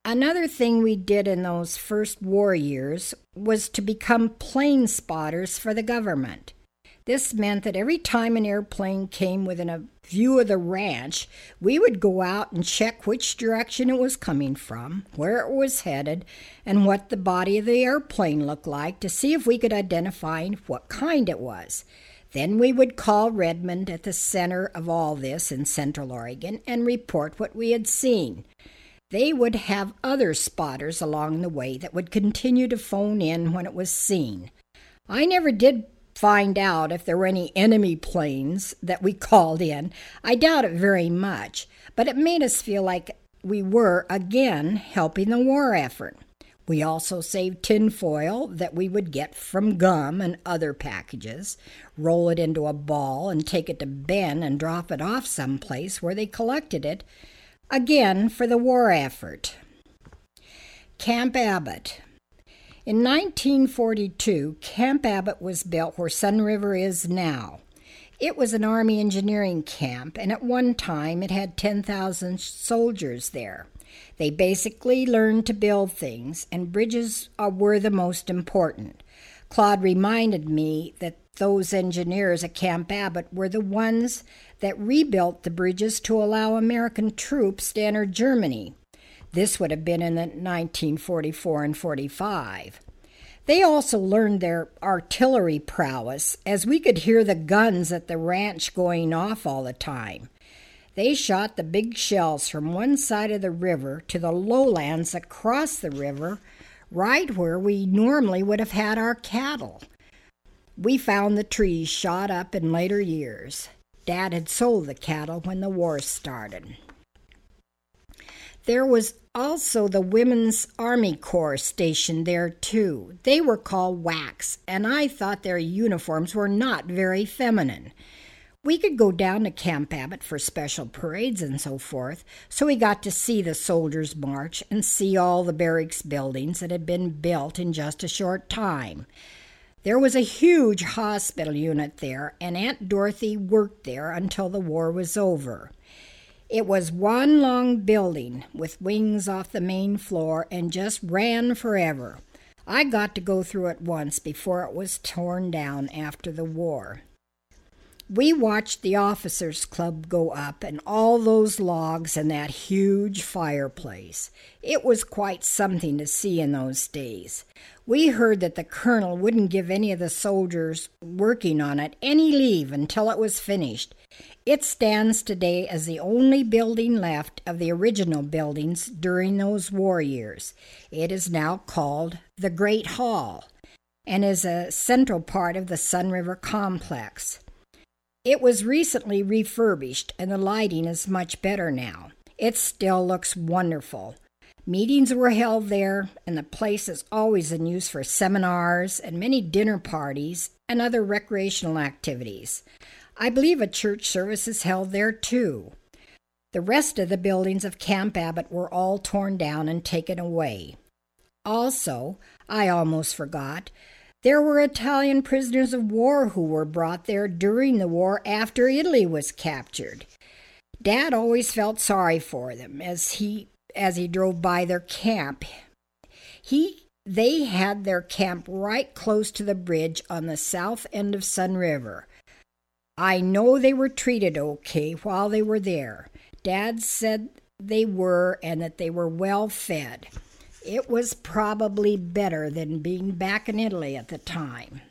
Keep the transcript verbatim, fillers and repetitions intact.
Another thing we did in those first war years was to become plane spotters for the government. This meant that every time an airplane came within a view of the ranch, we would go out and check which direction it was coming from, where it was headed, and what the body of the airplane looked like to see if we could identify what kind it was. Then we would call Redmond at the center of all this in Central Oregon and report what we had seen. They would have other spotters along the way that would continue to phone in when it was seen. I never did find out if there were any enemy planes that we called in. I doubt it very much, but it made us feel like we were, again, helping the war effort. We also saved tinfoil that we would get from gum and other packages, roll it into a ball and take it to Ben and drop it off someplace where they collected it, again for the war effort. Camp Abbott. In nineteen forty-two, Camp Abbott was built where Sunriver is now. It was an Army engineering camp, and at one time it had ten thousand soldiers there. They basically learned to build things, and bridges were the most important. Claude reminded me that those engineers at Camp Abbott were the ones that rebuilt the bridges to allow American troops to enter Germany. This would have been in the nineteen forty-four and forty-five. They also learned their artillery prowess, as we could hear the guns at the ranch going off all the time. They shot the big shells from one side of the river to the lowlands across the river, right where we normally would have had our cattle. We found the trees shot up in later years. Dad had sold the cattle when the war started. There was also the Women's Army Corps stationed there, too. They were called W A Cs, and I thought their uniforms were not very feminine. We could go down to Camp Abbott for special parades and so forth, so we got to see the soldiers march and see all the barracks buildings that had been built in just a short time. There was a huge hospital unit there, and Aunt Dorothy worked there until the war was over. It was one long building with wings off the main floor and just ran forever. I got to go through it once before it was torn down after the war. We watched the officers' club go up and all those logs and that huge fireplace. It was quite something to see in those days. We heard that the colonel wouldn't give any of the soldiers working on it any leave until it was finished. It stands today as the only building left of the original buildings during those war years. It is now called the Great Hall and is a central part of the Sunriver complex. It was recently refurbished, and the lighting is much better now. It still looks wonderful. Meetings were held there, and the place is always in use for seminars and many dinner parties and other recreational activities. I believe a church service is held there, too. The rest of the buildings of Camp Abbott were all torn down and taken away. Also, I almost forgot, there were Italian prisoners of war who were brought there during the war after Italy was captured. Dad always felt sorry for them as he as he drove by their camp. He they had their camp right close to the bridge on the south end of Sunriver. I know they were treated okay while they were there. Dad said they were and that they were well fed. It was probably better than being back in Italy at the time.